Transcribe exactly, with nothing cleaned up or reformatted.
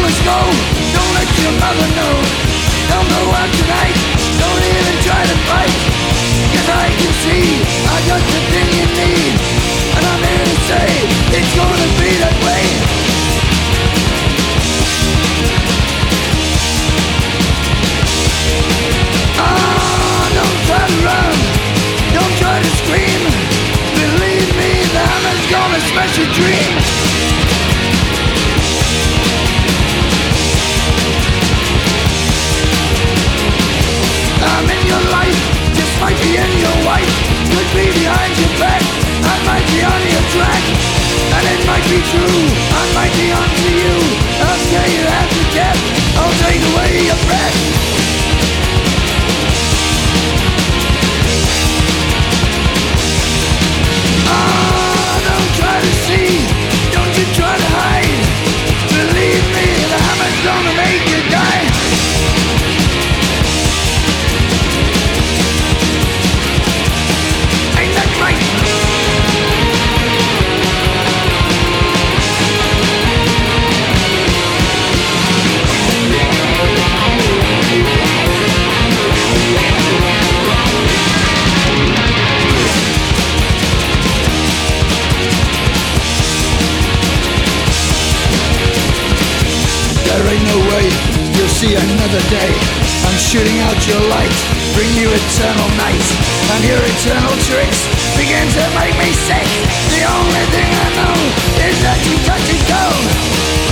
must go. Don't let your mother know. Don't go out tonight. Don't even try to fight. Cause I can see I got the thing you need. And I'm here to say it's gonna be that way. Ah, don't try to run. Don't try to scream. Believe me, the hammer's gonna smash your dream. I'm in your life, just might be in your wife. Could be behind your back, I might be on your track. And it might be true, I might be onto you. I'll scare you half to death, I'll take away your breath. Ah, don't try to see, don't you try to hide. Believe me, the hammer's gonna make you die. Ain't that right? There ain't no way you'll see another day. I'm shooting out your light, bring you eternal night. And your eternal tricks begin to make me sick. The only thing I know is that you touch and go.